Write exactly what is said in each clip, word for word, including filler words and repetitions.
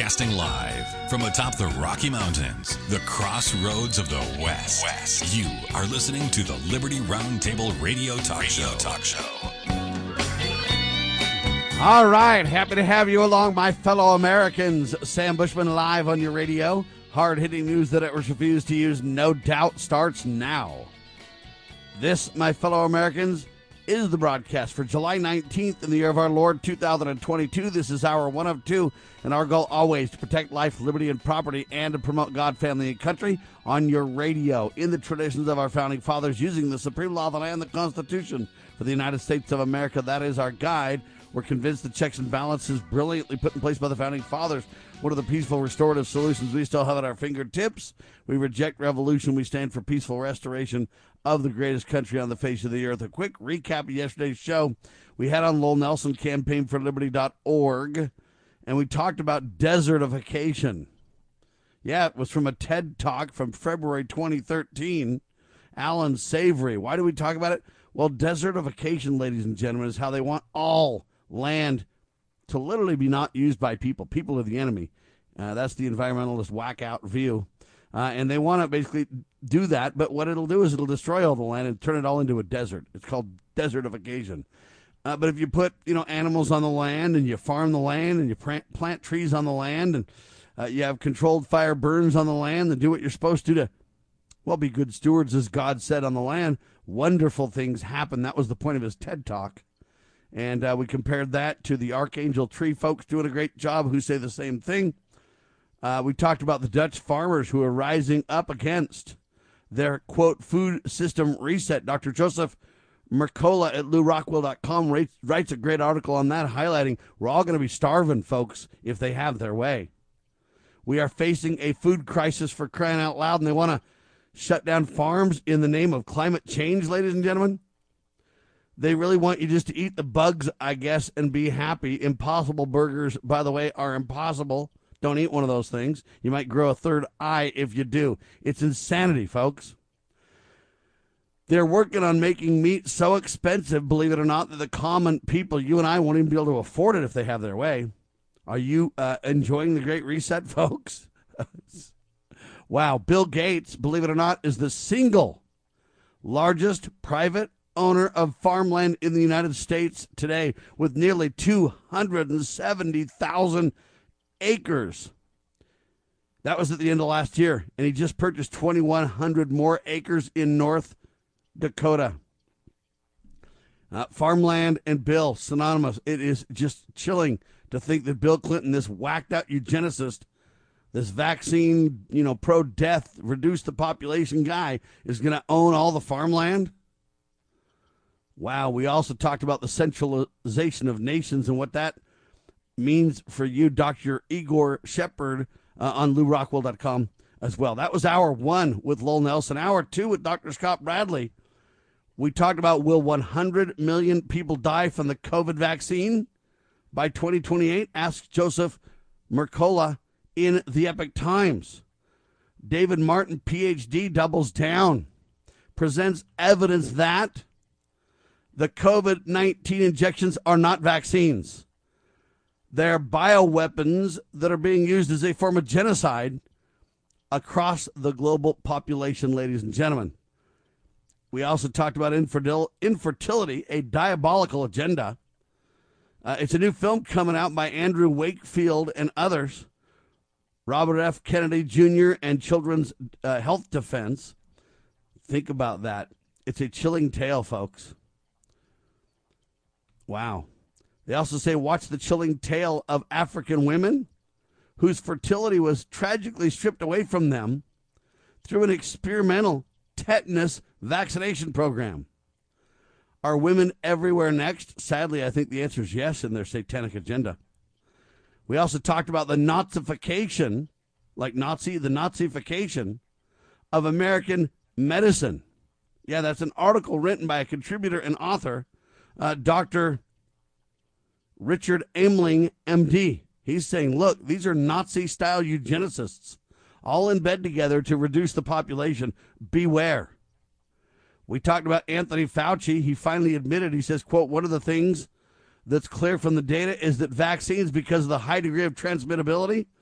Broadcasting live from atop the Rocky Mountains, the crossroads of the West. West. You are listening to the Liberty Roundtable Radio Talk Radio Show. Talk Show. All right, happy to have you along, my fellow Americans. Sam Bushman live on your radio. Hard-hitting news that it was refused to use, no doubt, starts now. This, my fellow Americans, is the broadcast for July nineteenth in the year of our Lord two thousand twenty-two. This is hour one of two, and our goal always to protect life, liberty, and property, and to promote God, family, and country on your radio in the traditions of our founding fathers, using the supreme law of the land, the Constitution for the United States of America. That is our guide. We're convinced the checks and balances brilliantly put in place by the founding fathers, one of the peaceful restorative solutions we still have at our fingertips. We reject revolution. We stand for peaceful restoration of the greatest country on the face of the earth. A quick recap of yesterday's show. We had on Lowell Nelson, campaign for liberty dot org, and we talked about desertification. Yeah, it was from a TED Talk from February twenty thirteen. Alan Savory. Why do we talk about it? Well, desertification, ladies and gentlemen, is how they want all land to literally be not used by people. People are the enemy. Uh, that's the environmentalist whack-out view. Uh, and they want to basically do that, but what it'll do is it'll destroy all the land and turn it all into a desert. It's called desertification. Uh, but if you put, you know, animals on the land and you farm the land and you plant, plant trees on the land and uh, you have controlled fire burns on the land and do what you're supposed to to, well, be good stewards, as God said, on the land, wonderful things happen. That was the point of his TED Talk. And uh, we compared that to the Archangel Tree folks doing a great job who say the same thing. Uh, we talked about the Dutch farmers who are rising up against their, quote, food system reset. Doctor Joseph Mercola at Lou Rockwell dot com writes, writes a great article on that, highlighting we're all going to be starving, folks, if they have their way. We are facing a food crisis, for crying out loud, and they want to shut down farms in the name of climate change, ladies and gentlemen. They really want you just to eat the bugs, I guess, and be happy. Impossible burgers, by the way, are impossible. Don't eat one of those things. You might grow a third eye if you do. It's insanity, folks. They're working on making meat so expensive, believe it or not, that the common people, you and I, won't even be able to afford it if they have their way. Are you uh, enjoying the Great Reset, folks? Wow. Bill Gates, believe it or not, is the single largest private owner of farmland in the United States today, with nearly two hundred seventy thousand acres. That was at the end of last year, and he just purchased twenty-one hundred more acres in North Dakota. Uh, farmland and Bill, synonymous. It is just chilling to think that Bill Clinton, this whacked-out eugenicist, this vaccine, you know, pro-death, reduce the population guy, is going to own all the farmland. Wow, we also talked about the centralization of nations and what that means for you, Doctor Igor Shepard, uh, on Lou Rockwell dot com as well. That was hour one with Lowell Nelson. Hour two with Doctor Scott Bradley. We talked about, will one hundred million people die from the COVID vaccine by twenty twenty-eight? Asked Joseph Mercola in the Epic Times. David Martin, P H D, doubles down, presents evidence that the COVID nineteen injections are not vaccines. They're bioweapons that are being used as a form of genocide across the global population, ladies and gentlemen. We also talked about infertil- infertility, a diabolical agenda. Uh, it's a new film coming out by Andrew Wakefield and others. Robert F. Kennedy Junior and Children's uh, Health Defense. Think about that. It's a chilling tale, folks. Wow. They also say, watch the chilling tale of African women whose fertility was tragically stripped away from them through an experimental tetanus vaccination program. Are women everywhere next? Sadly, I think the answer is yes in their satanic agenda. We also talked about the Nazification, like Nazi, the Nazification of American medicine. Yeah, that's an article written by a contributor and author, uh, Doctor Richard Aimling, M D. He's saying, look, these are Nazi-style eugenicists, all in bed together to reduce the population. Beware. We talked about Anthony Fauci. He finally admitted, he says, quote, one of the things that's clear from the data is that vaccines, because of the high degree of transmittability,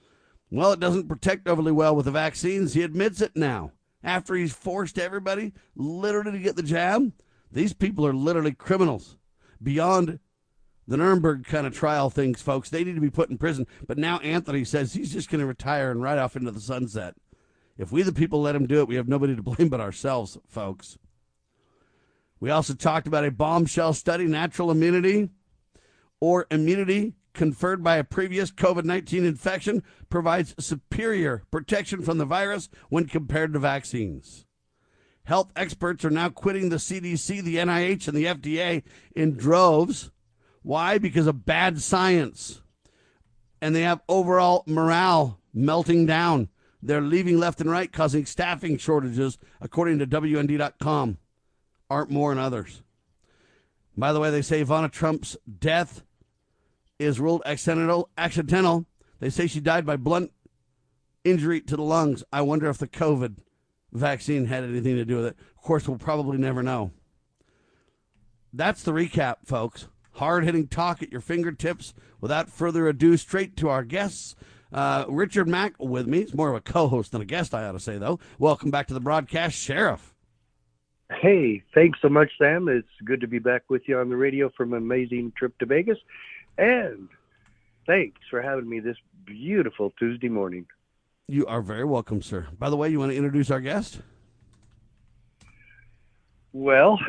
Well, it doesn't protect overly well with the vaccines. He admits it now. After he's forced everybody literally to get the jab, these people are literally criminals. Beyond the Nuremberg kind of trial things, folks. They need to be put in prison. But now Anthony says he's just going to retire and ride off into the sunset. If we the people let him do it, we have nobody to blame but ourselves, folks. We also talked about a bombshell study, natural immunity or immunity conferred by a previous COVID nineteen infection provides superior protection from the virus when compared to vaccines. Health experts are now quitting the C D C, the N I H, and the F D A in droves. Why? Because of bad science. And they have overall morale melting down. They're leaving left and right, causing staffing shortages, according to W N D dot com. Art Moore and others. By the way, they say Ivana Trump's death is ruled accidental. accidental. They say she died by blunt injury to the lungs. I wonder if the COVID vaccine had anything to do with it. Of course, we'll probably never know. That's the recap, folks. Hard-hitting talk at your fingertips. Without further ado, straight to our guests. Uh, Richard Mack with me. He's more of a co-host than a guest, I ought to say, though. Welcome back to the broadcast, Sheriff. Hey, thanks so much, Sam. It's good to be back with you on the radio from an amazing trip to Vegas. And thanks for having me this beautiful Tuesday morning. You are very welcome, sir. By the way, you want to introduce our guest? Well,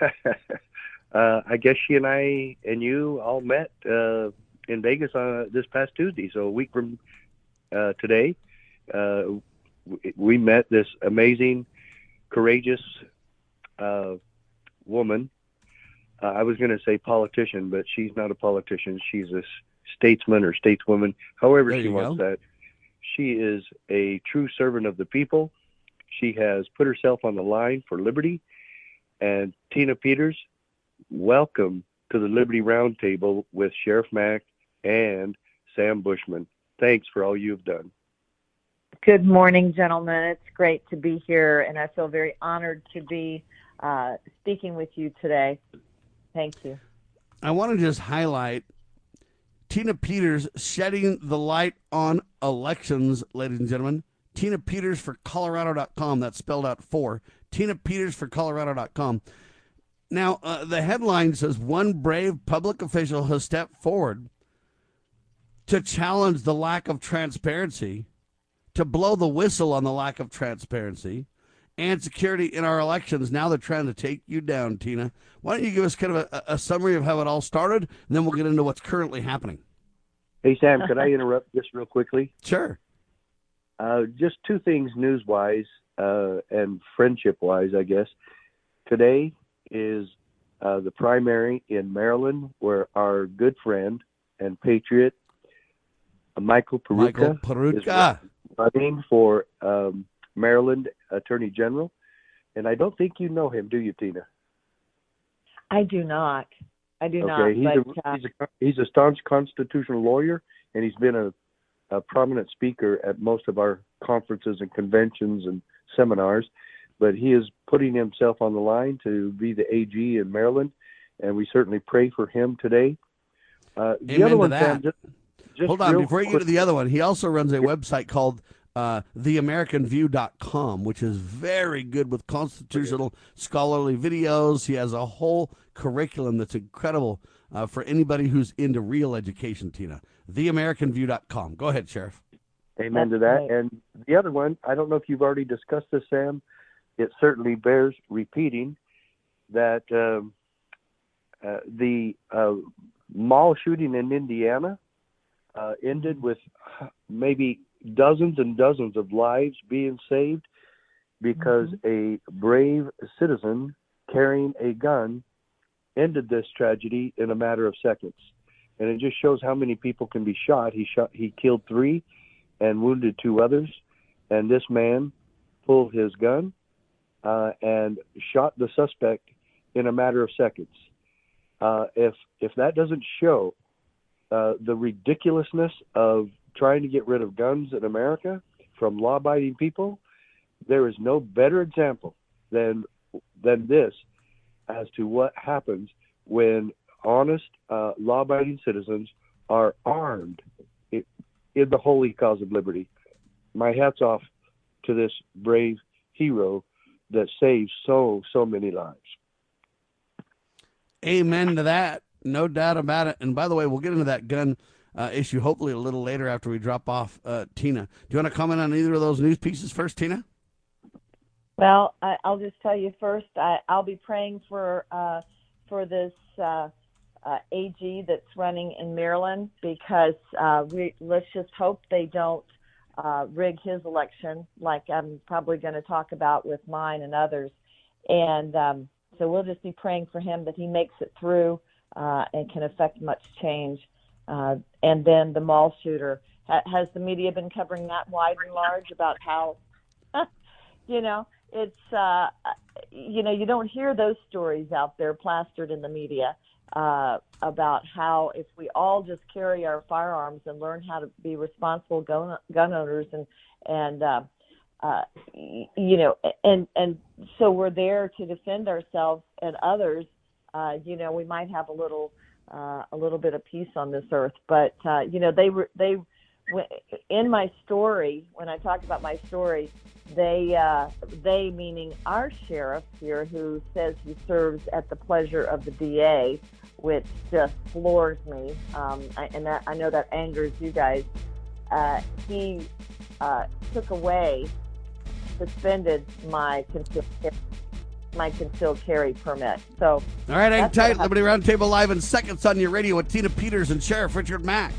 uh, I guess she and I and you all met uh, in Vegas uh, this past Tuesday. So a week from uh, today, uh, we met this amazing, courageous uh, woman. Uh, I was going to say politician, but she's not a politician. She's a statesman or stateswoman, however There she you wants go. that. She is a true servant of the people. She has put herself on the line for liberty. And Tina Peters, welcome to the Liberty Roundtable with Sheriff Mack and Sam Bushman. Thanks for all you've done. Good morning, gentlemen. It's great to be here, and I feel very honored to be uh, speaking with you today. Thank you. I want to just highlight Tina Peters shedding the light on elections, ladies and gentlemen. Tina Peters for Colorado dot com. That's spelled out for. Tina Peters for Colorado dot com. Now, uh, the headline says one brave public official has stepped forward to challenge the lack of transparency, to blow the whistle on the lack of transparency and security in our elections. Now they're trying to take you down, Tina. Why don't you give us kind of a, a summary of how it all started, and then we'll get into what's currently happening. Hey, Sam, could I interrupt just real quickly? Sure. Uh, just two things news-wise uh, and friendship-wise, I guess. Today is uh, the primary in Maryland where our good friend and patriot, uh, Michael Peruka, Michael Peruka. is running for um, Maryland Attorney General. And I don't think you know him, do you, Tina? I do not. I do Okay, not. he's, But, a, uh, he's, a, he's a staunch constitutional lawyer, and he's been a, a prominent speaker at most of our conferences and conventions and seminars. But he is putting himself on the line to be the A G in Maryland, and we certainly pray for him today. Uh, the Amen other to one, that. Sam, just, just Hold on, real before you get quick- to the other one, he also runs a website called uh, the american view dot com, which is very good with constitutional scholarly videos. He has a whole curriculum that's incredible uh, for anybody who's into real education, Tina. the american view dot com. Go ahead, Sheriff. Amen That's to that. right. And the other one, I don't know if you've already discussed this, Sam. It certainly bears repeating that um, uh, the uh, mall shooting in Indiana uh, ended with maybe dozens and dozens of lives being saved because a brave citizen carrying a gun ended this tragedy in a matter of seconds. And it just shows how many people can be shot. He shot, he killed three and wounded two others. And this man pulled his gun uh, and shot the suspect in a matter of seconds. Uh, if if that doesn't show uh, the ridiculousness of trying to get rid of guns in America from law-abiding people, there is no better example than than this as to what happens when honest, uh, law-abiding citizens are armed. It, in the holy cause of liberty. My hat's off to this brave hero that saves so, so many lives. Amen to that. No doubt about it. And by the way, we'll get into that gun uh, issue hopefully a little later after we drop off uh, Tina. Do you want to comment on either of those news pieces first, Tina? Well, I, I'll just tell you first, I, I'll be praying for uh, for this uh, uh, A G that's running in Maryland, because uh, we let's just hope they don't uh, rig his election like I'm probably going to talk about with mine and others. And um, so we'll just be praying for him that he makes it through uh, and can affect much change. Uh, and then the mall shooter. Ha- has the media been covering that wide and large about how, you know, it's, uh, you know, you don't hear those stories out there plastered in the media uh, about how if we all just carry our firearms and learn how to be responsible gun, gun owners and, and uh, uh, you know, and, and so we're there to defend ourselves and others, uh, you know, we might have a little, uh, a little bit of peace on this earth. But, uh, you know, they were, they, in my story, when I talk about my story, They, uh, they meaning our sheriff here, who says he serves at the pleasure of the D A, which just floors me, um, I, and that, I know that angers you guys. Uh, he uh, took away, suspended my concealed carry, my concealed carry permit. So, all right, hang tight. Liberty Roundtable live in seconds on your radio with Tina Peters and Sheriff Richard Mack.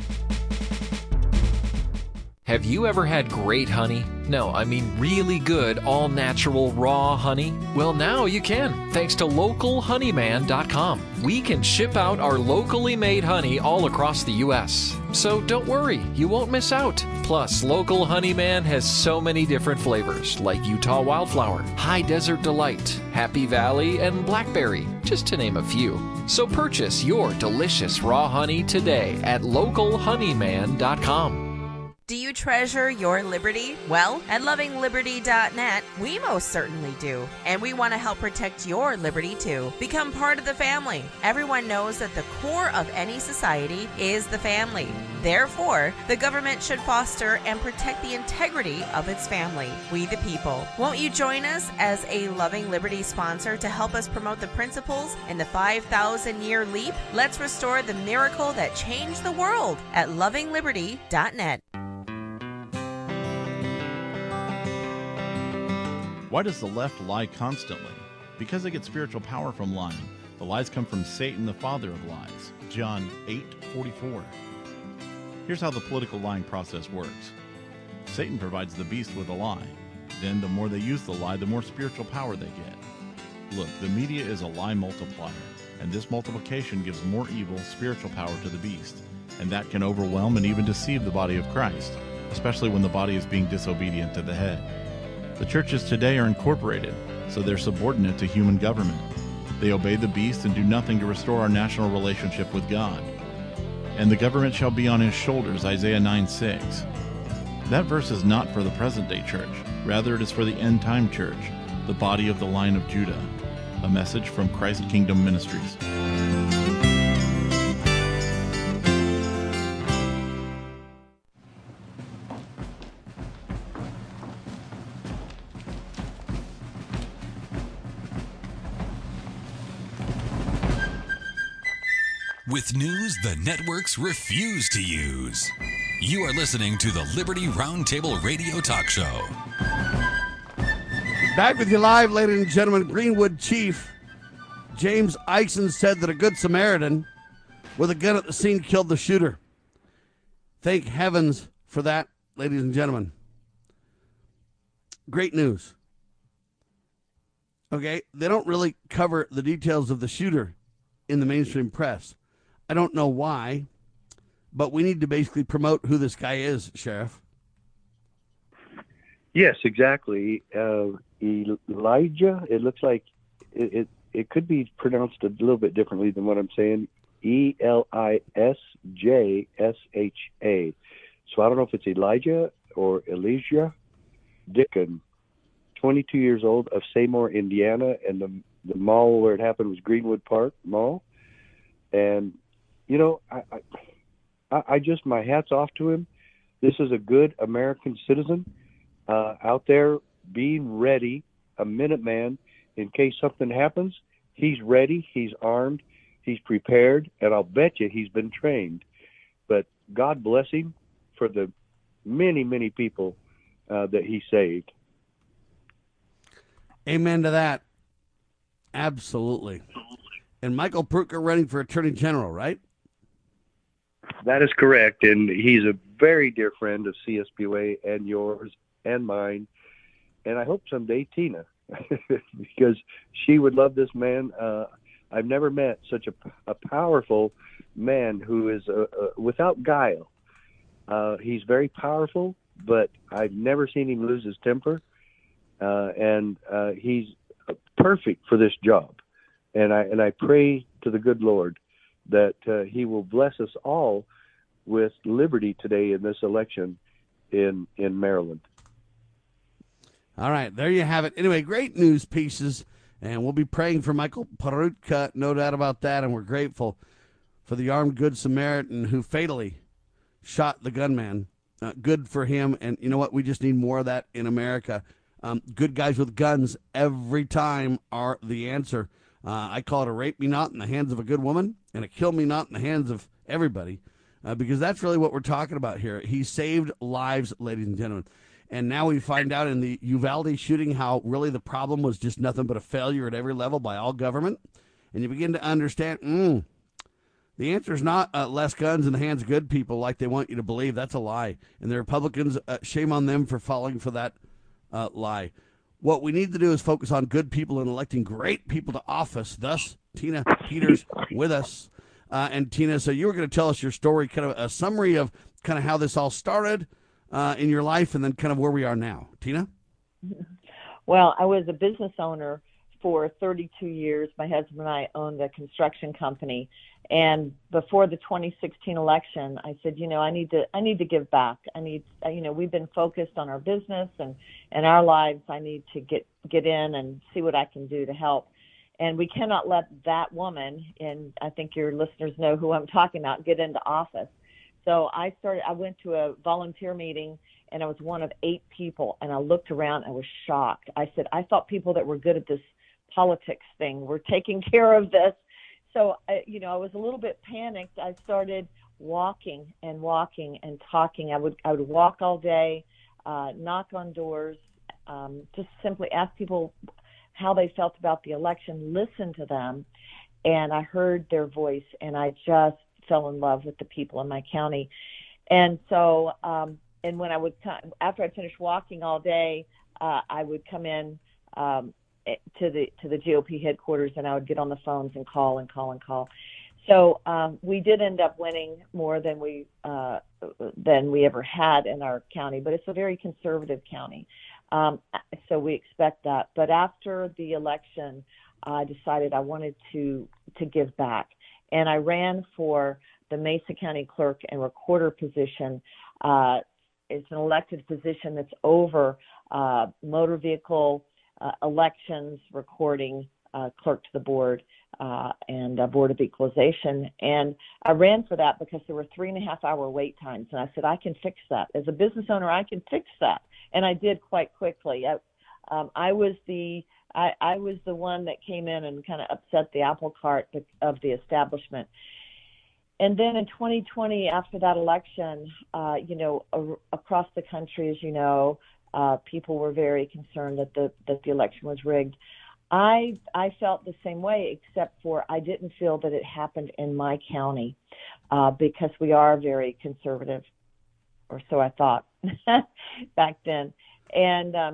Have you ever had great honey? No, I mean really good, all-natural, raw honey? Well, now you can, thanks to local honeyman dot com. We can ship out our locally made honey all across the U S So don't worry, you won't miss out. Plus, Local Honeyman has so many different flavors, like Utah Wildflower, High Desert Delight, Happy Valley, and Blackberry, just to name a few. So purchase your delicious raw honey today at local honeyman dot com. Do you treasure your liberty? Well, at loving liberty dot net, we most certainly do. And we want to help protect your liberty too. Become part of the family. Everyone knows that the core of any society is the family. Therefore, the government should foster and protect the integrity of its family, we the people. Won't you join us as a Loving Liberty sponsor to help us promote the principles in the five thousand year leap? Let's restore the miracle that changed the world at loving liberty dot net. Why does the left lie constantly? Because they get spiritual power from lying. The lies come from Satan, the father of lies. John eight forty-four. Here's how the political lying process works. Satan provides the beast with a lie. Then the more they use the lie, the more spiritual power they get. Look, the media is a lie multiplier, and this multiplication gives more evil spiritual power to the beast, and that can overwhelm and even deceive the body of Christ, especially when the body is being disobedient to the head. The churches today are incorporated, so they're subordinate to human government. They obey the beast and do nothing to restore our national relationship with God. And the government shall be on his shoulders, Isaiah nine six. That verse is not for the present-day church. Rather, it is for the end-time church, the body of the line of Judah. A message from Christ Kingdom Ministries. With news the networks refuse to use. You are listening to the Liberty Roundtable Radio Talk Show. Back with you live, ladies and gentlemen. Greenwood Chief James Eisen said that a good Samaritan with a gun at the scene killed the shooter. Thank heavens for that, ladies and gentlemen. Great news. Okay, they don't really cover the details of the shooter in the mainstream press. I don't know why, but we need to basically promote who this guy is, Sheriff. Yes, exactly. Uh, Elijah, it looks like it, it, it could be pronounced a little bit differently than what I'm saying. E L I S J S H A. So I don't know if it's Elijah or Elijah Dickon, twenty-two years old, of Seymour, Indiana, and the, the mall where it happened was Greenwood Park Mall. And you know, I, I, I just, my hat's off to him. This is a good American citizen uh, out there being ready, a Minuteman, in case something happens. He's ready, he's armed, he's prepared, and I'll bet you he's been trained. But God bless him for the many, many people uh, that he saved. Amen to that. Absolutely. And Michael Pruittker running for Attorney General, right? That is correct, and he's a very dear friend of C S B U A and yours and mine, and I hope someday Tina, because she would love this man. Uh, I've never met such a, a powerful man who is uh, uh, without guile. Uh, he's very powerful, but I've never seen him lose his temper, uh, and uh, he's perfect for this job. And I and I pray to the good Lord that uh, he will bless us all with liberty today in this election in in Maryland. All right, there you have it. Anyway, great news pieces, and we'll be praying for Michael Pruittker, no doubt about that, and we're grateful for the armed good Samaritan who fatally shot the gunman. Uh, good for him, and you know what? We just need more of that in America. Um, good guys with guns every time are the answer. Uh, I call it a rape me not in the hands of a good woman and a kill me not in the hands of everybody, uh, because that's really what we're talking about here. He saved lives, ladies and gentlemen. And now we find out in the Uvalde shooting how really the problem was just nothing but a failure at every level by all government. And you begin to understand, mm, the answer is not uh, less guns in the hands of good people like they want you to believe. That's a lie. And the Republicans, uh, shame on them for falling for that uh, lie. What we need to do is focus on good people and electing great people to office. Thus, Tina Peters with us. Uh, and Tina, so you were going to tell us your story, kind of a summary of kind of how this all started uh, in your life and then kind of where we are now. Tina? Well, I was a business owner for thirty-two years. My husband and I owned a construction company. And before the twenty sixteen election, I said, you know, I need to, I need to give back. I need, you know, we've been focused on our business and, and our lives. I need to get, get in and see what I can do to help. And we cannot let that woman, and I think your listeners know who I'm talking about, get into office. So I started, I went to a volunteer meeting and I was one of eight people. And I looked around, I was shocked. I said, I thought people that were good at this politics thing were taking care of this. So, I, you know, I was a little bit panicked. I started walking and walking and talking. I would I would walk all day, uh, knock on doors, um, just simply ask people how they felt about the election, listen to them, and I heard their voice, and I just fell in love with the people in my county. And so, um, and when I would, after I finished walking all day, uh, I would come in um, to the to the G O P headquarters, and I would get on the phones and call and call and call. So um, we did end up winning more than we uh, than we ever had in our county, but it's a very conservative county, um, so we expect that. But after the election, I decided I wanted to to give back, and I ran for the Mesa County Clerk and Recorder position. Uh, it's an elected position that's over uh, motor vehicle Uh, elections, recording, uh, clerk to the board, uh, and uh, Board of Equalization. And I ran for that because there were three and a half hour wait times. And I said, I can fix that. As a business owner, I can fix that. And I did quite quickly. I, um, I was the I, I was the one that came in and kind of upset the apple cart of the establishment. And then in twenty twenty, after that election, uh, you know, a- across the country, as you know, Uh, people were very concerned that the that the election was rigged. I I felt the same way, except for I didn't feel that it happened in my county uh, because we are very conservative, or so I thought back then. And um,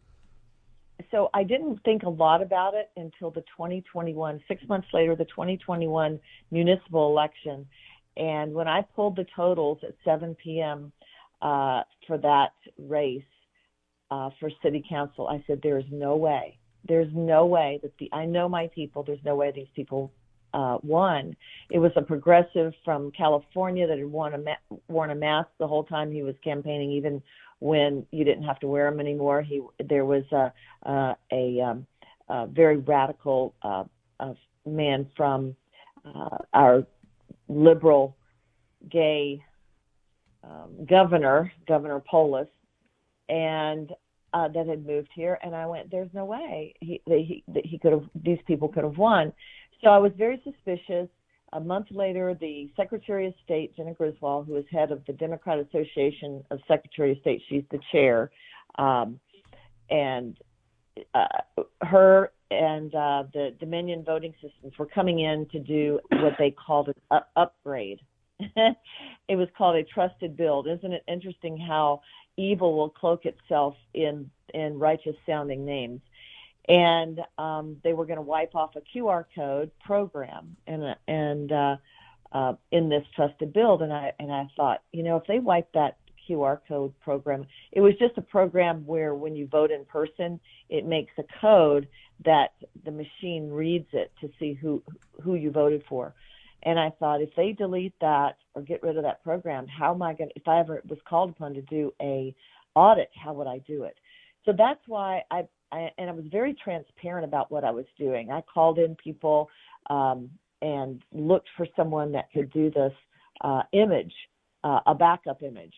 so I didn't think a lot about it until the twenty twenty-one, six months later, the twenty twenty-one municipal election. And when I pulled the totals at seven p.m. Uh, for that race, Uh, for city council, I said, there is no way, there's no way that the, I know my people, there's no way these people uh, won. It was a progressive from California that had worn a, ma- worn a mask the whole time he was campaigning, even when you didn't have to wear them anymore. He, there was a, uh, a, um, a very radical uh, uh, man from uh, our liberal gay um, governor, Governor Polis, and uh, that had moved here. And I went, there's no way he, that he, that he could have, these people could have won. So I was very suspicious. A month later, the Secretary of State, Jenna Griswold, who is head of the Democrat Association of Secretary of State, she's the chair, um, and uh, her and uh, the Dominion voting systems were coming in to do what they called an up- upgrade. It was called a trusted build. Isn't it interesting how evil will cloak itself in, in righteous-sounding names? And um, they were going to wipe off a Q R code program and and uh, uh, in this trusted build. And I and I thought, you know, if they wipe that Q R code program, it was just a program where when you vote in person, it makes a code that the machine reads it to see who who you voted for. And I thought, if they delete that or get rid of that program, how am I going to, if I ever was called upon to do a audit, how would I do it? So that's why I, I and I was very transparent about what I was doing. I called in people um, and looked for someone that could do this uh, image, uh, a backup image.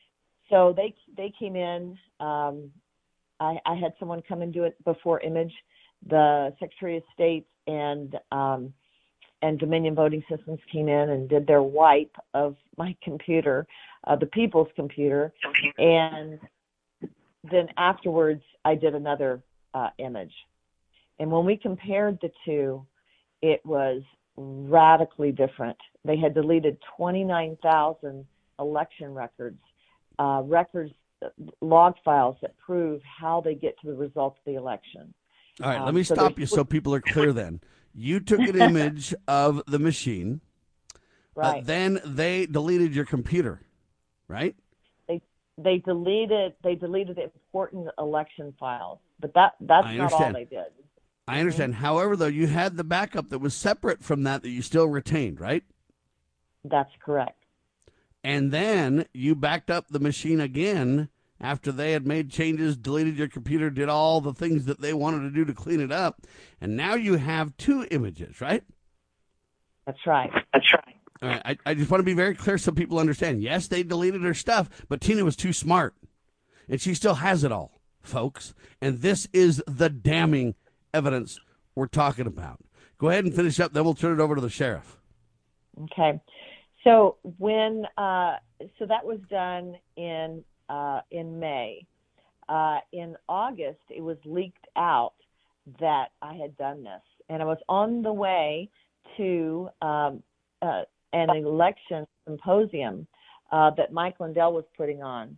So they they came in. Um, I, I had someone come and do it before image. The Secretary of State and um, and Dominion Voting Systems came in and did their wipe of my computer, uh, the people's computer, and then afterwards I did another uh, image. And when we compared the two, it was radically different. They had deleted twenty-nine thousand election records, uh, records, log files that prove how they get to the results of the election. All right, um, let me so stop you so people are clear then. You took an image of the machine, right? Uh, then they deleted your computer, right? They they deleted they deleted important election files, but that that's I not all understand. they did. I understand. Mm-hmm. However, though, you had the backup that was separate from that that you still retained, right? That's correct. And then you backed up the machine again after they had made changes, deleted your computer, did all the things that they wanted to do to clean it up. And now you have two images, right? That's right. That's right. All right. I, I just want to be very clear so people understand. Yes, they deleted her stuff, but Tina was too smart. And she still has it all, folks. And this is the damning evidence we're talking about. Go ahead and finish up, then we'll turn it over to the sheriff. Okay. So when uh, so that was done in uh, in May. Uh, in August, it was leaked out that I had done this, and I was on the way to um, uh, an election symposium uh, that Mike Lindell was putting on.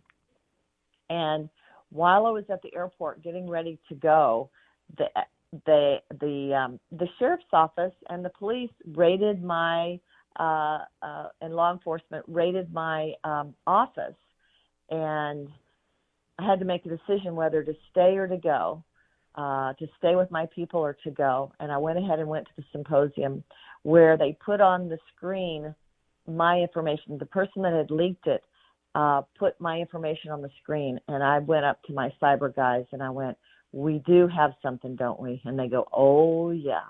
And while I was at the airport getting ready to go, the the the um, the sheriff's office and the police raided my uh, uh, and law enforcement raided my um, office, and I had to make a decision whether to stay or to go, uh, to stay with my people or to go. And I went ahead and went to the symposium where they put on the screen my information. The person that had leaked it uh, put my information on the screen, and I went up to my cyber guys and I went, "We do have something, don't we?" And they go, "Oh yeah."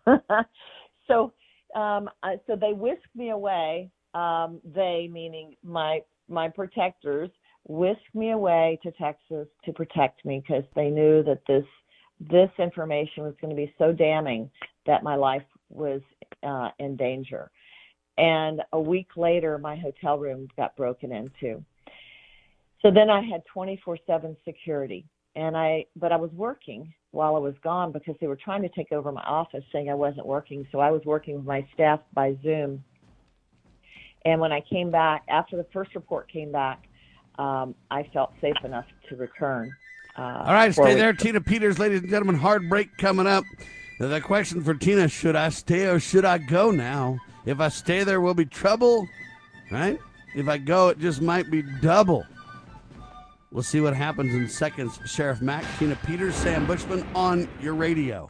so, um, I, so they whisked me away. Um, they, meaning my my protectors, whisked me away to Texas to protect me because they knew that this this information was going to be so damning that my life was uh, in danger. And a week later, my hotel room got broken into. So then I had twenty-four seven security. And I, but I was working while I was gone because they were trying to take over my office, saying I wasn't working. So I was working with my staff by Zoom. And when I came back, after the first report came back, um, I felt safe enough to return. Uh, All right, stay there. weeks. Tina Peters, ladies and gentlemen, hard break coming up. The question for Tina, should I stay or should I go now? If I stay, there will be trouble, right? If I go, it just might be double. We'll see what happens in seconds. Sheriff Mack, Tina Peters, Sam Bushman on your radio.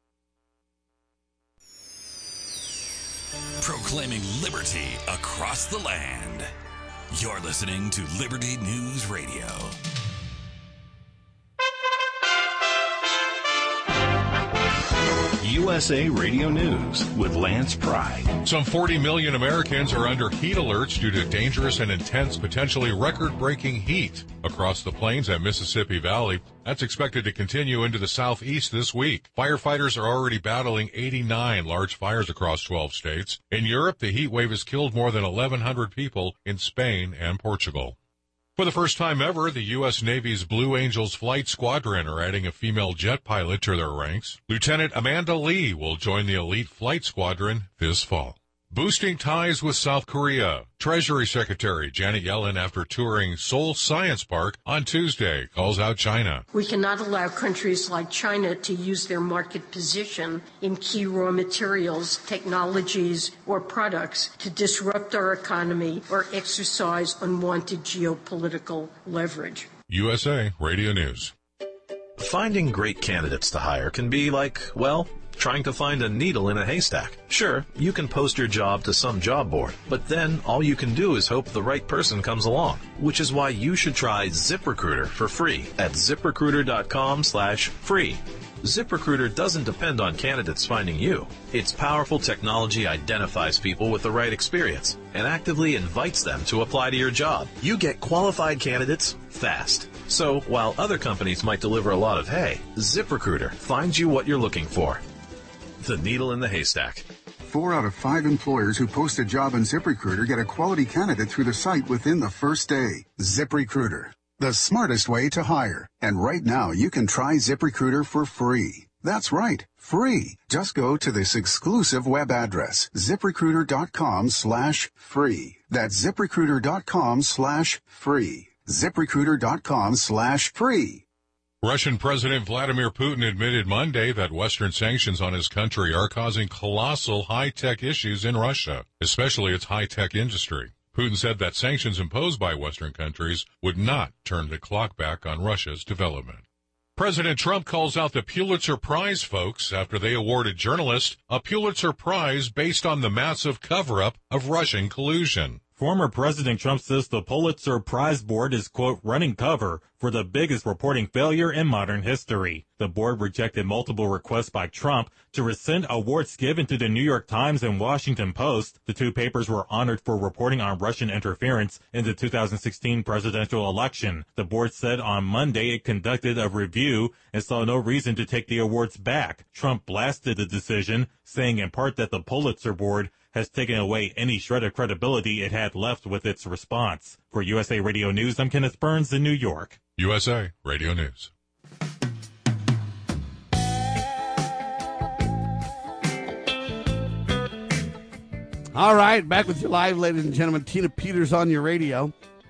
Proclaiming liberty across the land. You're listening to Liberty News Radio. You U S A Radio News with Lance Pry. Some forty million Americans are under heat alerts due to dangerous and intense, potentially record-breaking heat across the plains and Mississippi Valley. That's expected to continue into the southeast this week. Firefighters are already battling eighty-nine large fires across twelve states. In Europe, the heat wave has killed more than eleven hundred people in Spain and Portugal. For the first time ever, the U S. Navy's Blue Angels Flight Squadron are adding a female jet pilot to their ranks. Lieutenant Amanda Lee will join the elite flight squadron this fall. Boosting ties with South Korea. Treasury Secretary Janet Yellen, after touring Seoul Science Park on Tuesday, calls out China. We cannot allow countries like China to use their market position in key raw materials, technologies, or products to disrupt our economy or exercise unwanted geopolitical leverage. U S A Radio News. Finding great candidates to hire can be like, well, trying to find a needle in a haystack. Sure, you can post your job to some job board, but then all you can do is hope the right person comes along, which is why you should try ZipRecruiter for free at ZipRecruiter.com slash free. ZipRecruiter doesn't depend on candidates finding you. Its powerful technology identifies people with the right experience and actively invites them to apply to your job. You get qualified candidates fast. So while other companies might deliver a lot of hay, ZipRecruiter finds you what you're looking for. The needle in the haystack. Four out of five employers who post a job on ZipRecruiter get a quality candidate through the site within the first day. ZipRecruiter, the smartest way to hire. And right now, you can try ZipRecruiter for free. That's right, free. Just go to this exclusive web address, ZipRecruiter.com slash free. That's ZipRecruiter.com slash free. ZipRecruiter.com slash free. Russian President Vladimir Putin admitted Monday that Western sanctions on his country are causing colossal high-tech issues in Russia, especially its high-tech industry. Putin said that sanctions imposed by Western countries would not turn the clock back on Russia's development. President Trump calls out the Pulitzer Prize folks after they awarded journalists a Pulitzer Prize based on the massive cover-up of Russian collusion. Former President Trump says the Pulitzer Prize Board is, quote, running cover for the biggest reporting failure in modern history. The board rejected multiple requests by Trump to rescind awards given to the New York Times and Washington Post. The two papers were honored for reporting on Russian interference in the two thousand sixteen presidential election. The board said on Monday it conducted a review and saw no reason to take the awards back. Trump blasted the decision, saying in part that the Pulitzer Board has taken away any shred of credibility it had left with its response. For U S A Radio News, I'm Kenneth Burns in New York. U S A Radio News. All right, back with you live, ladies and gentlemen. Tina Peters on your radio.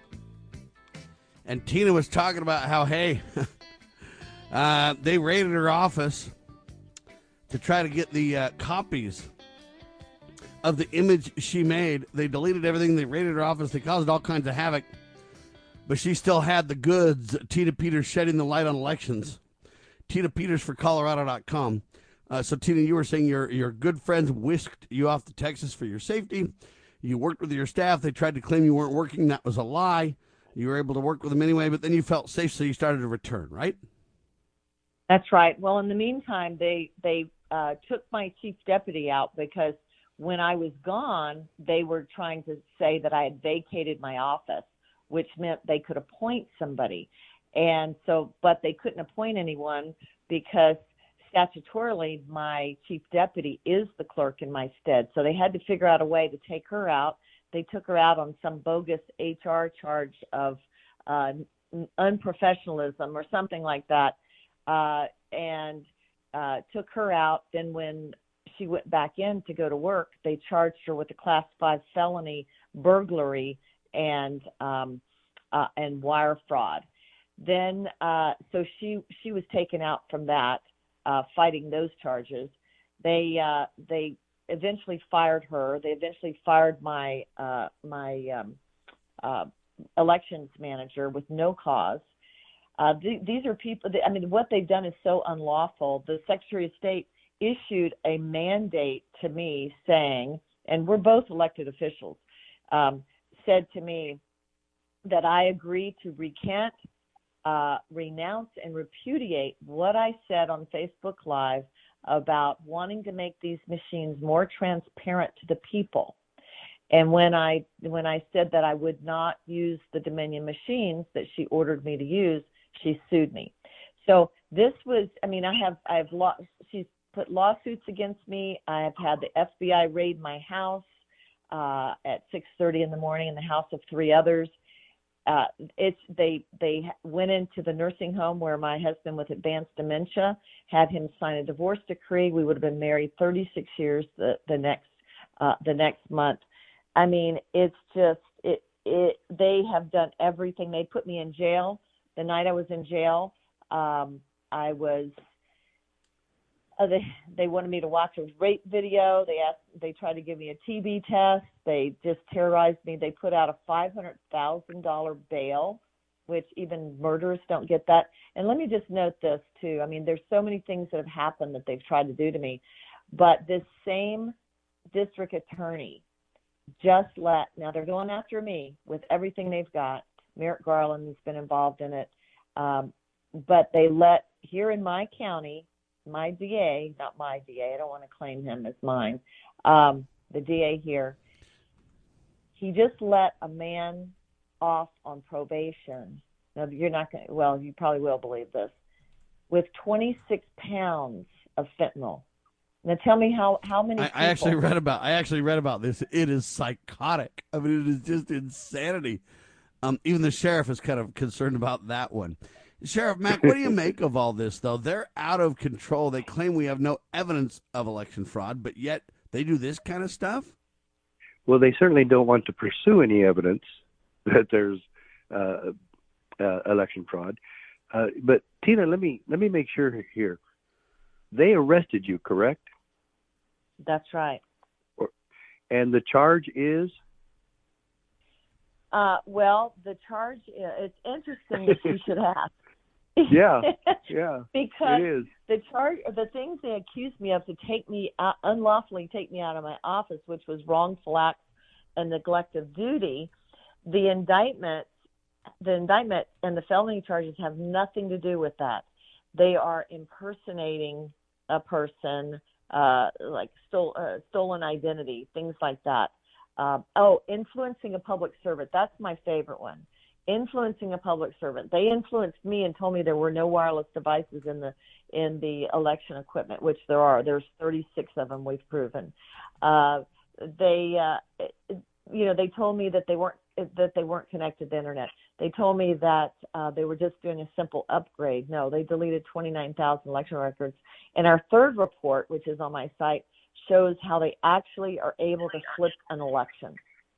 And Tina was talking about how, hey, uh, they raided her office to try to get the uh, copies of the image she made. They deleted everything. They raided her office. They caused all kinds of havoc. But she still had the goods. Tina Peters shedding the light on elections. Tina Peters for Colorado dot com. Uh, so, Tina, you were saying your your good friends whisked you off to Texas for your safety. You worked with your staff. They tried to claim you weren't working. That was a lie. You were able to work with them anyway, but then you felt safe, so you started to return, right? That's right. Well, in the meantime, they, they uh, took my chief deputy out because when I was gone, they were trying to say that I had vacated my office, which meant they could appoint somebody. And so, but they couldn't appoint anyone because statutorily my chief deputy is the clerk in my stead. So they had to figure out a way to take her out. They took her out on some bogus H R charge of uh, unprofessionalism or something like that, uh, and uh, took her out. Then when she went back in to go to work, they charged her with a class five felony, burglary, and um, uh, and wire fraud. Then, uh, so she she was taken out from that, uh, fighting those charges. They uh, they eventually fired her. They eventually fired my uh, my um, uh, elections manager with no cause. Uh, th- these are people. That, I mean, what they've done is so unlawful. The Secretary of State issued a mandate to me saying, and we're both elected officials, um, said to me that I agree to recant, uh, renounce, and repudiate what I said on Facebook Live about wanting to make these machines more transparent to the people. And when I when I said that I would not use the Dominion machines that she ordered me to use, she sued me. So this was, I mean, I have I've lost. She's put lawsuits against me. I have had the F B I raid my house uh, at six thirty in the morning in the house of three others. Uh, it's they they went into the nursing home where my husband with advanced dementia, had him sign a divorce decree. We would have been married thirty-six years the the next uh, the next month. I mean, it's just it it they have done everything. They put me in jail the night I was in jail. Um, I was uh, they they wanted me to watch a rape video. They asked they tried to give me a T B test. They just terrorized me. They put out a five hundred thousand dollars bail, which even murderers don't get that. And let me just note this, too. I mean, there's so many things that have happened that they've tried to do to me. But this same district attorney just let, now they're going after me with everything they've got. Merrick Garland has been involved in it. Um, but they let, here in my county, my D A, not my D A, I don't want to claim him as mine, um, the D A here, he just let a man off on probation. Now, you're not going to, well, you probably will believe this, with twenty-six pounds of fentanyl. Now, tell me how, how many I, people... I actually read about I actually read about this. It is psychotic. I mean, it is just insanity. Um, even the sheriff is kind of concerned about that one. Sheriff Mack, what do you make of all this, though? They're out of control. They claim we have no evidence of election fraud, but yet they do this kind of stuff? Well, they certainly don't want to pursue any evidence that there's uh, uh, election fraud. Uh, but Tina, let me let me make sure here. They arrested you, correct? That's right. Or, and the charge is? Uh, well, the charge, it's interesting that you should ask. Yeah, yeah, because it is. the charge, the things they accused me of to take me out, unlawfully take me out of my office, which was wrongful acts and neglect of duty, the indictment, the indictment and the felony charges have nothing to do with that. They are impersonating a person, uh, like stole, uh, stolen identity, things like that. Uh, oh, influencing a public servant. That's my favorite one. Influencing a public servant. They influenced me and told me there were no wireless devices in the in the election equipment, which there are. There's thirty-six of them we've proven. Uh, they, uh, you know, they told me that they weren't that they weren't connected to the internet. They told me that uh, they were just doing a simple upgrade. No, they deleted twenty-nine thousand election records. And our third report, which is on my site, shows how they actually are able to flip an election.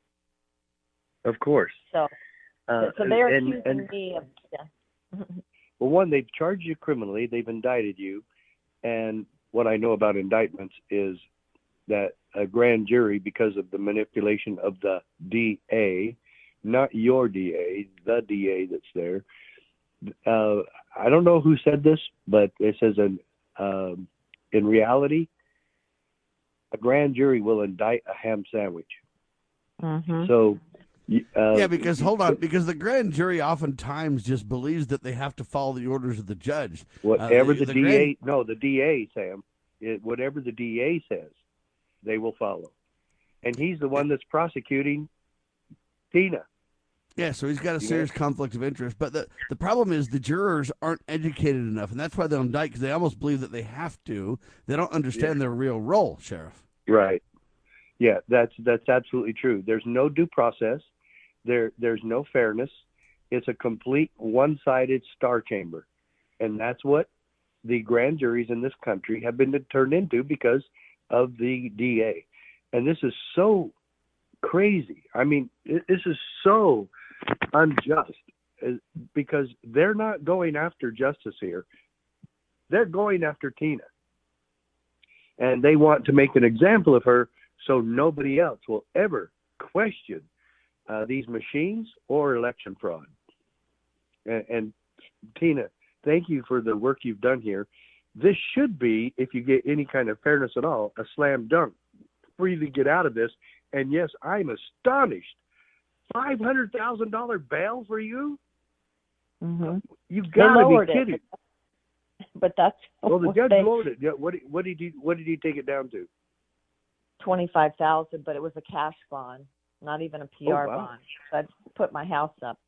Of course. So. Uh, so they're and, accusing and, me of, yeah. Well, one, they've charged you criminally. They've indicted you. And what I know about indictments is that a grand jury, because of the manipulation of the D A, not your D A, the D A that's there. Uh, I don't know who said this, but it says in, um, in reality, a grand jury will indict a ham sandwich. Mm-hmm. So... Uh, yeah, because hold on, because the grand jury oftentimes just believes that they have to follow the orders of the judge. Whatever uh, the, the, the D A, grand... no, the D A, Sam, it, whatever the D A says, they will follow. And he's the one that's prosecuting Tina. Yeah, so he's got a serious yeah. conflict of interest. But the, the problem is the jurors aren't educated enough, and that's why they'll indict, because they almost believe that they have to. They don't understand yeah. their real role, Sheriff. Right. Yeah, that's that's absolutely true. There's no due process. There, there's no fairness. It's a complete one-sided star chamber. And that's what the grand juries in this country have been turned into because of the D A. And this is so crazy. I mean, it, this is so unjust because they're not going after justice here. They're going after Tina. And they want to make an example of her so nobody else will ever question Uh, these machines or election fraud. And, and Tina, thank you for the work you've done here. This should be, if you get any kind of fairness at all, a slam dunk for you to get out of this. And yes, I'm astonished. five hundred thousand dollars bail for you? Mm-hmm. You've got to be kidding. It. but that's well, the what judge they, lowered it. Yeah, What did- what did he what did he take it down to? twenty-five thousand, but it was a cash bond, not even a P R Oh, wow. bond. So I put my house up.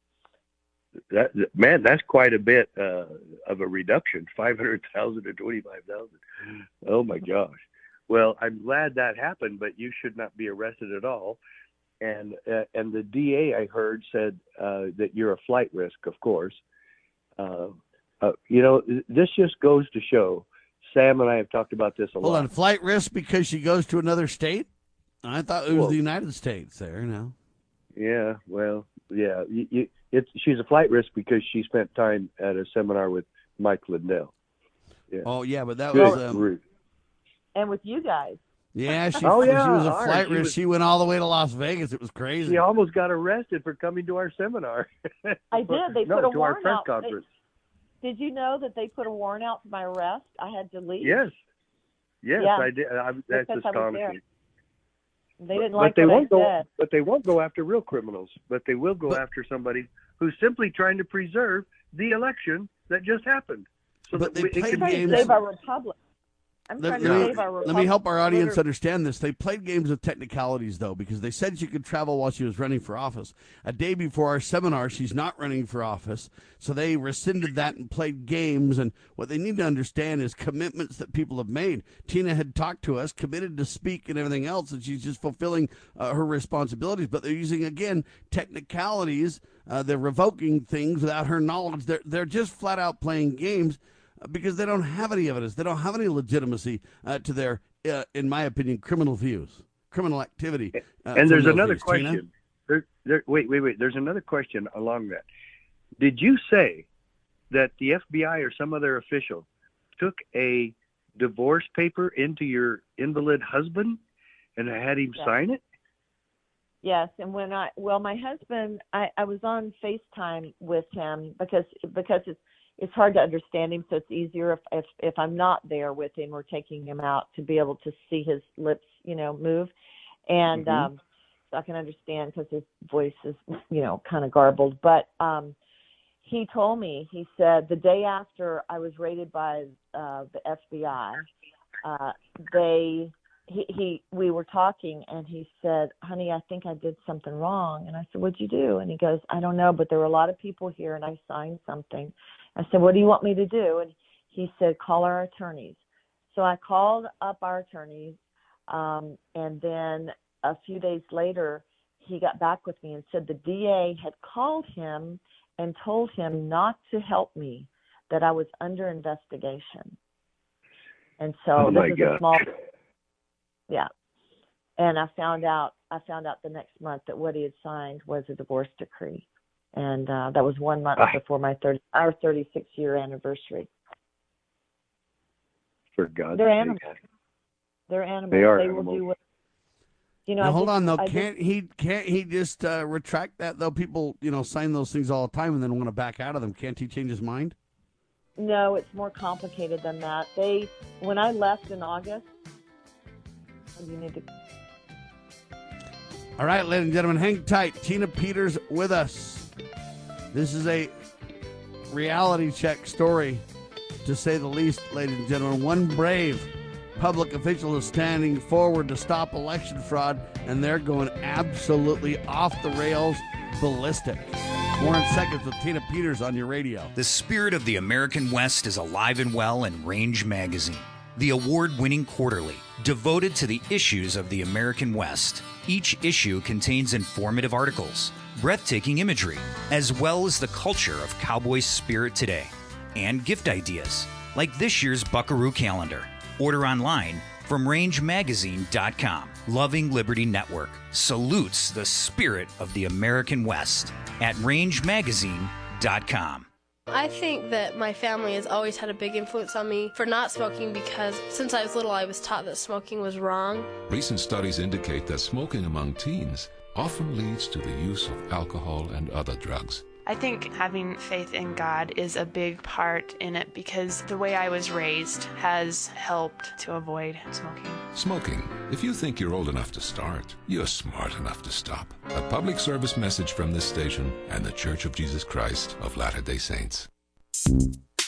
That man, that's quite a bit uh, of a reduction. Five hundred thousand to twenty-five thousand. Oh my gosh. Well, I'm glad that happened, but you should not be arrested at all. And uh, and the D A I heard said uh, that you're a flight risk, of course. Uh, uh, you know, this just goes to show. Sam and I have talked about this a Hold lot. on, flight risk because she goes to another state? I thought it was Well, the United States there now. Yeah, well, yeah, you, you, it's she's a flight risk because she spent time at a seminar with Mike Lindell. Yeah. Oh, yeah, but that Good was... Um, grief. And with you guys. yeah, she, Oh, yeah, she was a all right, flight she risk. was- She went all the way to Las Vegas. It was crazy. She almost got arrested for coming to our seminar. I did. They no, put a to our warrant press out. They- conference. Did you know that they put a warrant out for my arrest? I had to leave. Yes, yes, Yeah. I did. I, that's Because I was there. astonishing. They didn't But like they what won't I go. said. But they won't go after real criminals. But they will go But- after somebody who's simply trying to preserve the election that just happened. So But that they we, it played can I'm be trying to games- save our republic. I'm Let, trying let to me, save our let republic. me help our audience Literally. understand this. They played games of technicalities, though, because they said she could travel while she was running for office. A day before our seminar, she's not running for office, so they rescinded that and played games. And what they need to understand is commitments that people have made. Tina had talked to us, committed to speak and everything else, and she's just fulfilling uh, her responsibilities. But they're using, again, technicalities. Uh, they're revoking things without her knowledge. They're, they're just flat out playing games. Because they don't have any evidence. They don't have any legitimacy uh, to their, uh, in my opinion, criminal views, criminal activity. Uh, and there's from those another views. question. Tina? There, there, wait, wait, wait. There's another question along that. Did you say that the F B I or some other official took a divorce paper into your invalid husband and had him Yes. sign it? Yes, and when I well, my husband, I, I was on FaceTime with him because because it's it's hard to understand him, so it's easier if, if if I'm not there with him or taking him out to be able to see his lips, you know, move, and Mhm. um, so I can understand because his voice is, you know, kind of garbled. But um, he told me, he said the day after I was raided by uh, the F B I, uh, they. He, he, we were talking and he said, honey, I think I did something wrong. And I said, what'd you do? And he goes, I don't know, but there were a lot of people here and I signed something. I said, what do you want me to do? And he said, call our attorneys. So I called up our attorneys. Um, and then a few days later, he got back with me and said the D A had called him and told him not to help me, that I was under investigation. And so Oh, this my is God. a small Yeah. And I found out I found out the next month that what he had signed was a divorce decree. And uh, that was one month Ah. before my thirty our thirty six year anniversary. For God's They're sake. animals. They're animals. They are will animals. do what you know. Now, I hold just- on though. I just- Can't he? Can't he just uh, retract that though? People, you know, sign those things all the time and then want to back out of them. Can't he change his mind? No, it's more complicated than that. They when I left in August. You need to. All right, ladies and gentlemen, hang tight. Tina Peters with us. This is a reality check story, to say the least, ladies and gentlemen. One brave public official is standing forward to stop election fraud, and they're going absolutely off the rails, ballistic. More in seconds with Tina Peters on your radio. The spirit of the American West is alive and well in Range Magazine, the award-winning quarterly devoted to the issues of the American West. Each issue contains informative articles, breathtaking imagery, as well as the culture of cowboy spirit today, and gift ideas, like this year's Buckaroo calendar. Order online from range magazine dot com. Loving Liberty Network salutes the spirit of the American West at range magazine dot com. I think that my family has always had a big influence on me for not smoking because since I was little I was taught that smoking was wrong. Recent studies indicate that smoking among teens often leads to the use of alcohol and other drugs. I think having faith in God is a big part in it because the way I was raised has helped to avoid smoking. Smoking. If you think you're old enough to start, you're smart enough to stop. A public service message from this station and the Church of Jesus Christ of Latter-day Saints.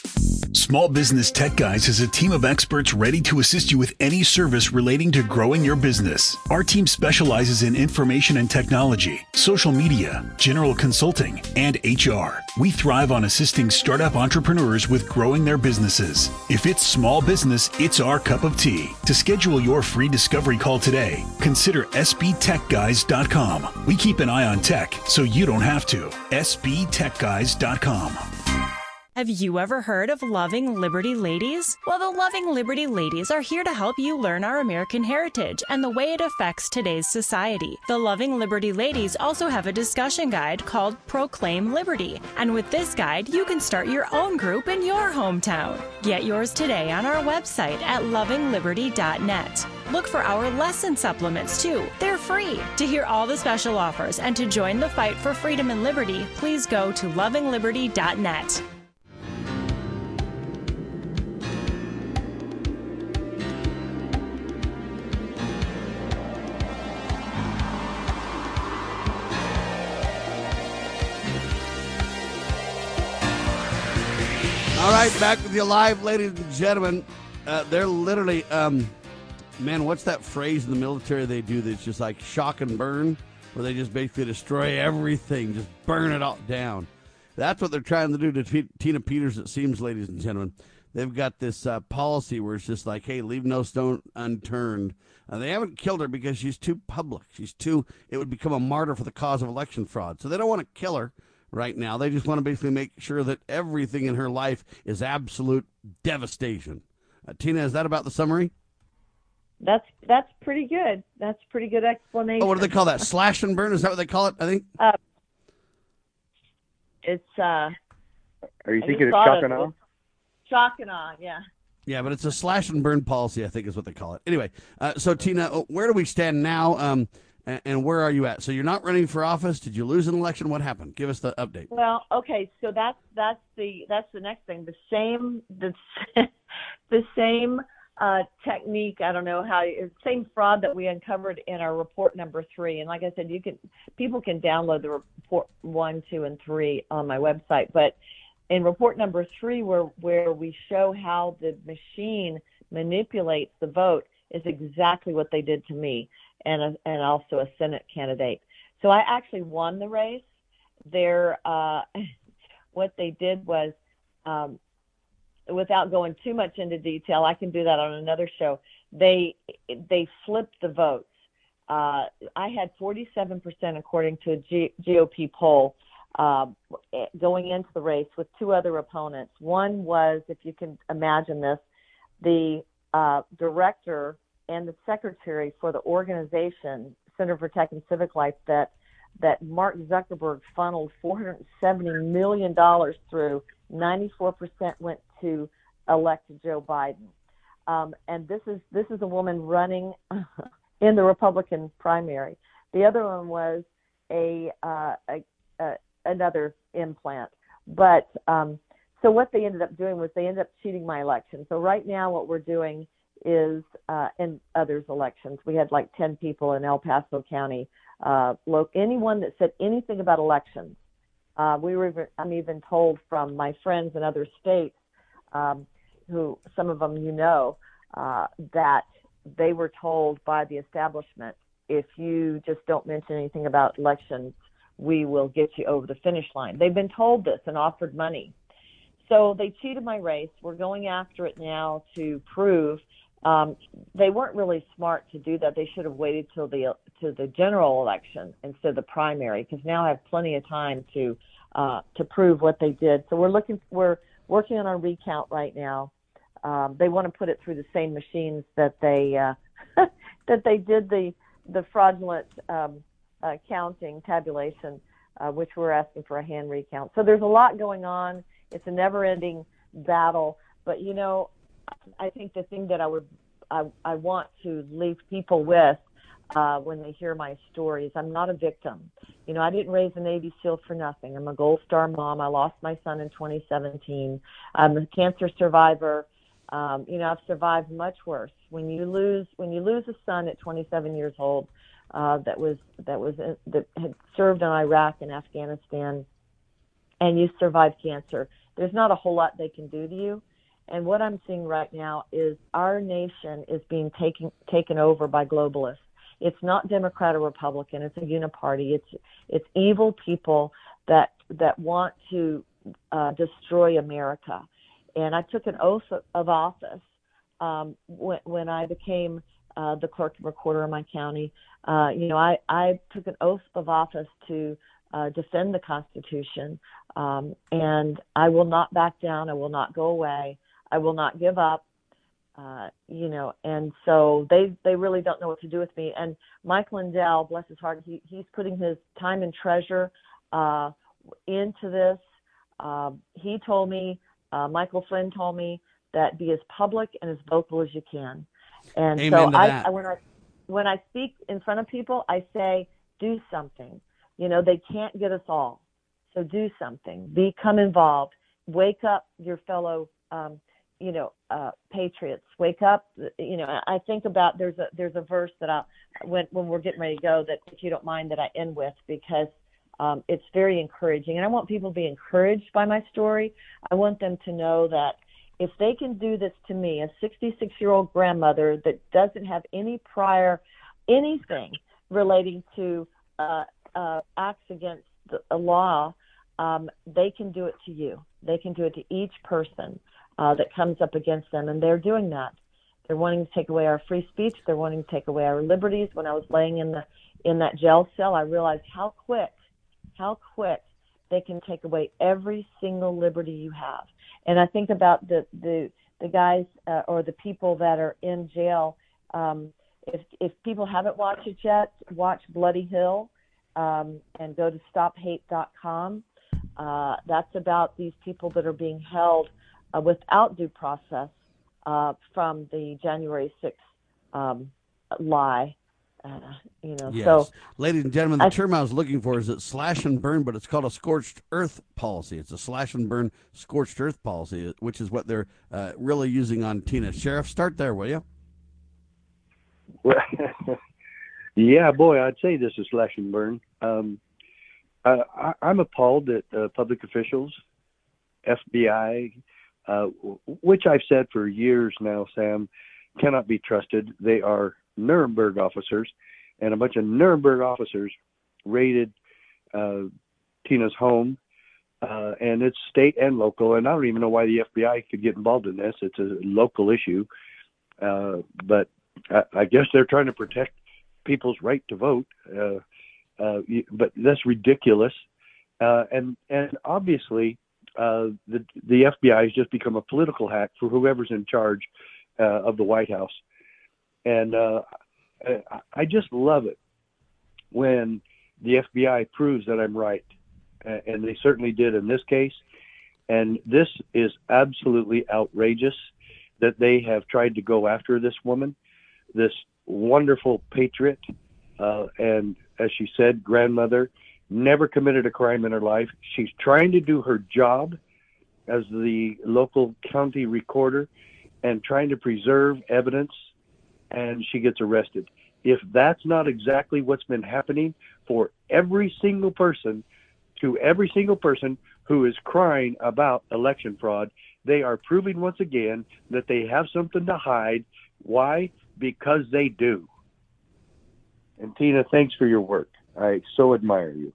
Small Business Tech Guys is a team of experts ready to assist you with any service relating to growing your business. Our team specializes in information and technology, social media, general consulting, and H R. We thrive on assisting startup entrepreneurs with growing their businesses. If it's small business, it's our cup of tea. To schedule your free discovery call today, consider S B tech guys dot com. We keep an eye on tech so you don't have to. S B tech guys dot com. Have you ever heard of Loving Liberty Ladies? Well, the Loving Liberty Ladies are here to help you learn our American heritage and the way it affects today's society. The Loving Liberty Ladies also have a discussion guide called Proclaim Liberty. And with this guide, you can start your own group in your hometown. Get yours today on our website at loving liberty dot net. Look for our lesson supplements, too. They're free. To hear all the special offers and to join the fight for freedom and liberty, please go to loving liberty dot net. All right, back with you live, ladies and gentlemen. Uh, they're literally, um, man, what's that phrase in the military they do that's just like shock and burn, where they just basically destroy everything, just burn it all down. That's what they're trying to do to T- Tina Peters, it seems, ladies and gentlemen. They've got this uh, policy where it's just like, hey, leave no stone unturned. Uh, they haven't killed her because she's too public. She's too, it would become a martyr for the cause of election fraud. So they don't want to kill her right now. They just want to basically make sure that everything in her life is absolute devastation. Uh, Tina, is that about the summary? That's that's pretty good. That's pretty good explanation. Oh, what do they call that? Slash and burn? Is that what they call it, I think? Uh, it's, uh... Are you I thinking just of thought shock and awe? it. Shock and awe, yeah. Yeah, but it's a slash and burn policy, I think is what they call it. Anyway, uh, so Tina, where do we stand now, um, and, and where are you at? So you're not running for office. Did you lose an election? What happened? Give us the update. Well, okay, so that's that's the that's the next thing. The same the the same uh, technique. I don't know how. Same fraud that we uncovered in our report number three. And like I said, you can people can download the report one, two, and three on my website. But in report number three, where where we show how the machine manipulates the vote, is exactly what they did to me, and a, and also a Senate candidate. So I actually won the race. They're, uh, what they did was, um, without going too much into detail, I can do that on another show. They they flipped the votes. Uh, I had forty-seven percent according to a G- GOP poll uh, going into the race with two other opponents. One was, if you can imagine this, the uh, director and the secretary for the organization, Center for Tech and Civic Life, that that Mark Zuckerberg funneled four hundred seventy million dollars through. ninety-four percent went to elect Joe Biden. Um, and this is this is a woman running in the Republican primary. The other one was a, uh, a, a another implant. But um, so what they ended up doing was they ended up cheating my election. So right now what we're doing is uh, in others' elections, we had like ten people in El Paso County. Uh, look, anyone that said anything about elections, uh, we were. Even, I'm even told from my friends in other states, um, who some of them you know, uh, that they were told by the establishment, if you just don't mention anything about elections, we will get you over the finish line. They've been told this and offered money. So they cheated my race. We're going after it now to prove. Um, they weren't really smart to do that. They should have waited till the to the general election instead of the primary, because now I have plenty of time to uh, to prove what they did. So we're looking, we're working on our recount right now. Um, they want to put it through the same machines that they uh, that they did the the fraudulent um, uh, counting tabulation, uh, which we're asking for a hand recount. So there's a lot going on. It's a never-ending battle, but you know. I think the thing that I would, I, I want to leave people with uh, when they hear my story is I'm not a victim. You know, I didn't raise a Navy SEAL for nothing. I'm a Gold Star mom. I lost my son in twenty seventeen. I'm a cancer survivor. Um, you know, I've survived much worse. When you lose, when you lose a son at twenty-seven years old, uh, that was that was uh, that had served in Iraq and Afghanistan, and you survived cancer, there's not a whole lot they can do to you. And what I'm seeing right now is our nation is being taken taken over by globalists. It's not Democrat or Republican. It's a uniparty. It's it's evil people that that want to uh, destroy America. And I took an oath of office um, when, when I became uh, the clerk and recorder in my county. Uh, you know, I, I took an oath of office to uh, defend the Constitution, um, and I will not back down. I will not go away. I will not give up. Uh, you know, and so they they really don't know what to do with me. And Mike Lindell, bless his heart, he he's putting his time and treasure uh, into this. Uh, he told me, uh, Michael Flynn told me that be as public and as vocal as you can. And Amen so to I, that. I when I when I speak in front of people, I say, do something. You know, they can't get us all, so do something. Become involved. Wake up your fellow. Um, you know, uh, patriots, wake up. You know, I think about, there's a, there's a verse that I, when, when we're getting ready to go, that if you don't mind that I end with, because um, it's very encouraging. And I want people to be encouraged by my story. I want them to know that if they can do this to me, a sixty-six year old grandmother that doesn't have any prior, anything relating to uh, uh, acts against the, a law, um, they can do it to you. They can do it to each person Uh, that comes up against them, and they're doing that. They're wanting to take away our free speech. They're wanting to take away our liberties. When I was laying in the in that jail cell, I realized how quick, how quick they can take away every single liberty you have. And I think about the the the guys uh, or the people that are in jail. Um, if if people haven't watched it yet, watch Bloody Hill um, and go to stop hate dot com. Uh, that's about these people that are being held Uh, without due process uh, from the January sixth um, lie. Uh, you know, Yes. so Ladies and gentlemen, the I, term I was looking for is a slash and burn, but it's called a scorched earth policy. It's a slash and burn scorched earth policy, which is what they're uh, really using on Tina. Sheriff, start there, will you? Well, yeah, boy, I'd say this is slash and burn. Um, uh, I, I'm appalled that uh, public officials, F B I, uh, which I've said for years now, Sam, cannot be trusted. They are Nuremberg officers, and a bunch of Nuremberg officers raided uh, Tina's home, uh, and it's state and local, and I don't even know why the F B I could get involved in this. It's a local issue, uh, but I, I guess they're trying to protect people's right to vote, uh, uh, but that's ridiculous, uh, and and obviously uh, the the F B I has just become a political hack for whoever's in charge uh, of the White House. And uh, I, I just love it when the F B I proves that I'm right, and they certainly did in this case. And this is absolutely outrageous that they have tried to go after this woman, this wonderful patriot, uh, and as she said, grandmother, never committed a crime in her life. She's trying to do her job as the local county recorder and trying to preserve evidence, and she gets arrested. If that's not exactly what's been happening for every single person, to every single person who is crying about election fraud, they are proving once again that they have something to hide. Why? Because they do. And Tina, thanks for your work. I so admire you.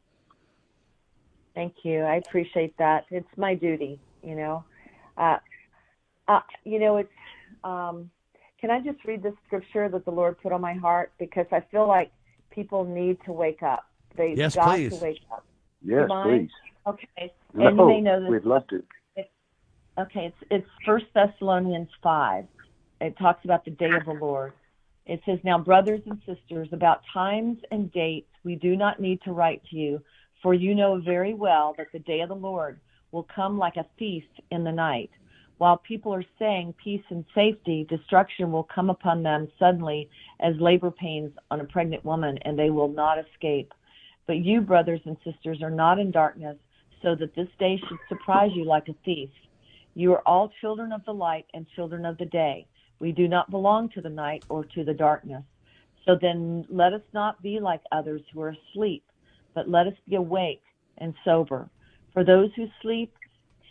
Thank you. I appreciate that. It's my duty, you know. Uh, uh, you know, it's... Um, Can I just read the scripture that the Lord put on my heart? Because I feel like people need to wake up. They've yes, got please. to wake up. Yes, please. Okay. No, and you may know this. We'd love to. It, okay, it's it's First Thessalonians five. It talks about the day of the Lord. It says, "Now, brothers and sisters, about times and dates we do not need to write to you, for you know very well that the day of the Lord will come like a thief in the night. While people are saying peace and safety, destruction will come upon them suddenly as labor pains on a pregnant woman, and they will not escape. But you, brothers and sisters, are not in darkness, so that this day should surprise you like a thief. You are all children of the light and children of the day. We do not belong to the night or to the darkness. So then let us not be like others who are asleep, but let us be awake and sober. For those who sleep,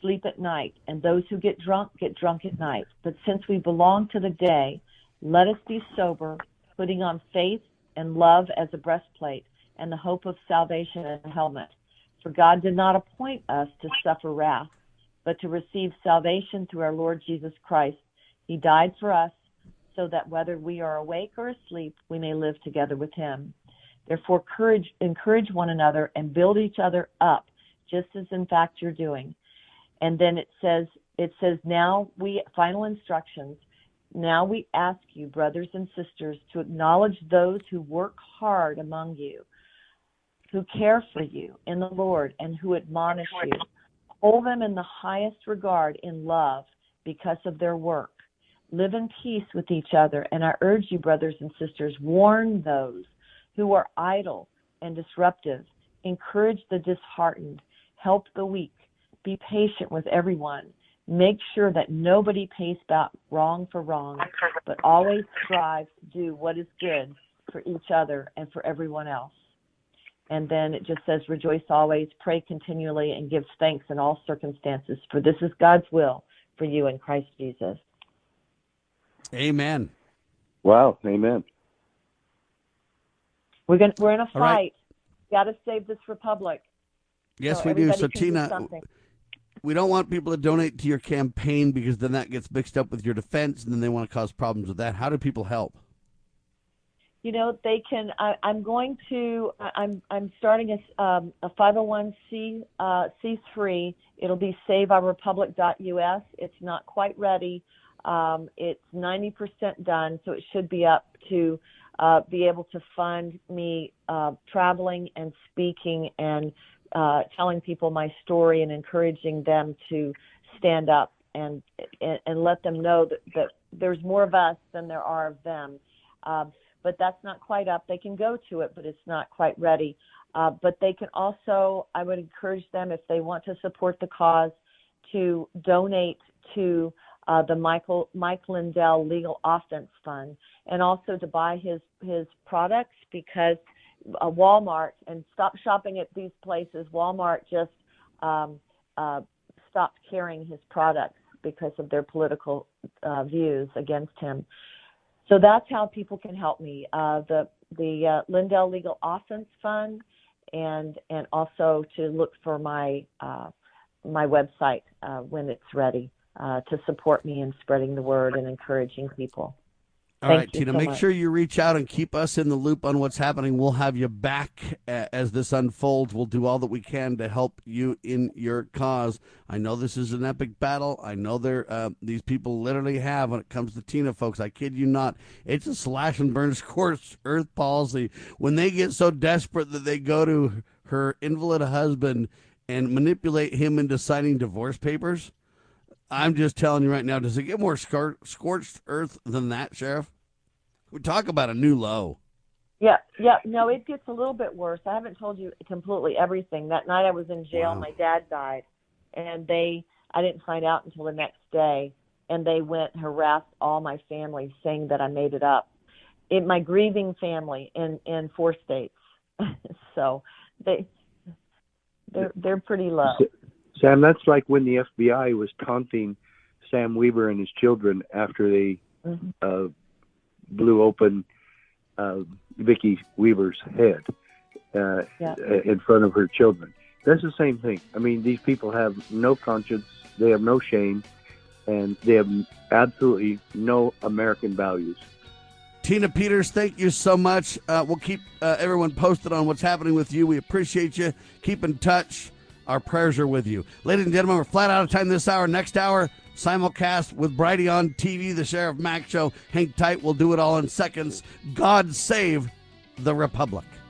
sleep at night, and those who get drunk get drunk at night. But since we belong to the day, let us be sober, putting on faith and love as a breastplate, and the hope of salvation as a helmet. For God did not appoint us to suffer wrath, but to receive salvation through our Lord Jesus Christ. He died for us, so that whether we are awake or asleep, we may live together with him. Therefore, courage, encourage one another and build each other up, just as in fact you're doing. And then it says, it says, now we, final instructions, now we ask you, brothers and sisters, to acknowledge those who work hard among you, who care for you in the Lord, and who admonish you. Hold them in the highest regard in love because of their work. Live in peace with each other, and I urge you, brothers and sisters, warn those who are idle and disruptive. Encourage the disheartened. Help the weak. Be patient with everyone. Make sure that nobody pays back wrong for wrong, but always strive to do what is good for each other and for everyone else. And then it just says, rejoice always, pray continually, and give thanks in all circumstances, for this is God's will for you in Christ Jesus. Amen. Wow. Amen. We're going we're in a fight. Right. Got to save this republic. Yes, so we do. So, do Tina, something. we don't want people to donate to your campaign because then that gets mixed up with your defense, and then they want to cause problems with that. How do people help? You know, they can. I, I'm going to. I'm. I'm starting a um, a five oh one c three. It'll be save our republic dot U S. It's not quite ready. Um, it's ninety percent done, so it should be up to uh, be able to fund me uh, traveling and speaking and uh, telling people my story and encouraging them to stand up and and, and let them know that, that there's more of us than there are of them. Um, but that's not quite up. They can go to it, but it's not quite ready. Uh, but they can also, I would encourage them, if they want to support the cause, to donate to uh, the Michael Mike Lindell Legal Offense Fund, and also to buy his, his products, because uh, Walmart, and stop shopping at these places, Walmart just um, uh, stopped carrying his products because of their political uh, views against him. So that's how people can help me. Uh, the the uh, Lindell Legal Offense Fund, and and also to look for my uh, my website uh, when it's ready uh, to support me in spreading the word and encouraging people. All Thank right, you Tina, so make much. sure you reach out and keep us in the loop on what's happening. We'll have you back a- as this unfolds. We'll do all that we can to help you in your cause. I know this is an epic battle. I know there uh, these people literally have, when it comes to Tina, folks, I kid you not, it's a slash and burn scorched earth policy. When they get so desperate that they go to her invalid husband and manipulate him into signing divorce papers, I'm just telling you right now, does it get more scar- scorched earth than that, Sheriff? We talk about a new low. Yeah, yeah. No, it gets a little bit worse. I haven't told you completely everything. That night I was in jail. Wow. My dad died, and they I didn't find out until the next day. And they went and harassed all my family, saying that I made it up. In my grieving family in in four states. So they they're they're pretty low. Sam, that's like when the F B I was taunting Sam Weaver and his children after they Mm-hmm. uh, blew open uh, Vicki Weaver's head uh, Yeah. in front of her children. That's the same thing. I mean, these people have no conscience, they have no shame, and they have absolutely no American values. Tina Peters, thank you so much. Uh, we'll keep uh, everyone posted on what's happening with you. We appreciate you. Keep in touch. Our prayers are with you. Ladies and gentlemen, we're flat out of time this hour. Next hour, simulcast with Bridie on T V, the Sheriff Mack Show. Hang tight. We'll do it all in seconds. God save the Republic.